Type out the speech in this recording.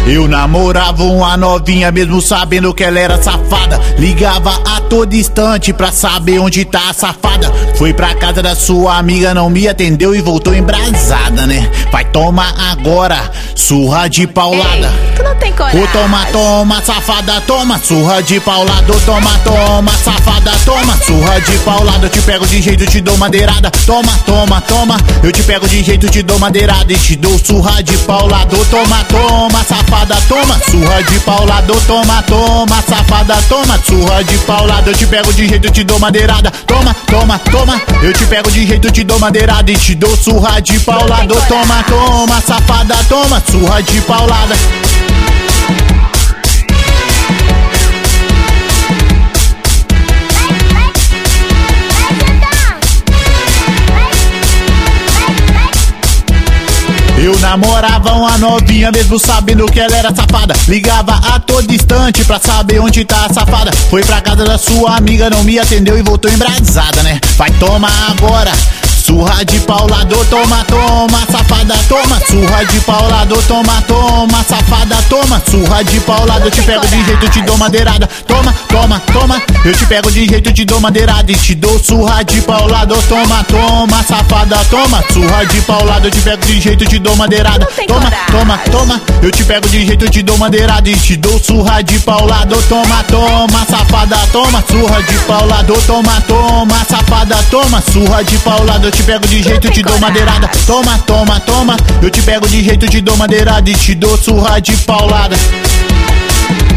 Eu namorava uma novinha mesmo sabendo que ela era safada. Ligava a todo instante pra saber onde tá a safada. Foi pra casa da sua amiga, não me atendeu e voltou embrasada, né? Vai tomar agora, surra de paulada. Ei, tu não tem coragem. Ô, toma, toma, safada, toma, surra de paulada. Ô, toma, toma, safada, toma, surra de paulada. Eu te pego de jeito, te dou madeirada. Toma, toma, toma, eu te pego de jeito, te dou madeirada e te dou surra de paulada. Ô, toma, toma, safada, toma, surra de paulada. Ô, toma, toma, safada, toma, surra de paulada. Eu te pego de jeito, te dou madeirada. Toma, toma, toma, eu te pego de jeito, te dou madeirada e te dou surra de paulada. Ô, toma, toma, safada, toma, surra de paulada. Eu namorava uma novinha mesmo sabendo que ela era safada. Ligava a todo instante pra saber onde tá a safada. Foi pra casa da sua amiga, não me atendeu e voltou embrasada, né? Vai tomar agora, surra de paulada. Ô, toma, toma, safada, toma, surra de paulada. Ô, toma, toma, safada, toma, surra de paulada. Eu te pego de jeito, te dou madeirada. Toma, toma, toma, eu te pego de jeito, te dou madeirada e te dou surra de paulada. Ô, toma, toma, safada, toma, surra de paulada. Eu te pego de jeito, te dou madeirada. Toma, toma, toma, eu te pego de jeito, te dou madeirada e te dou surra de paulada. Ô, toma, toma, safada, toma, surra de paulada. Ô, toma, toma, safada, toma, surra de paulada. Eu te pego de jeito, te dou madeirada. Toma, toma, toma, eu te pego de jeito, te dou madeirada e te dou surra de paulada.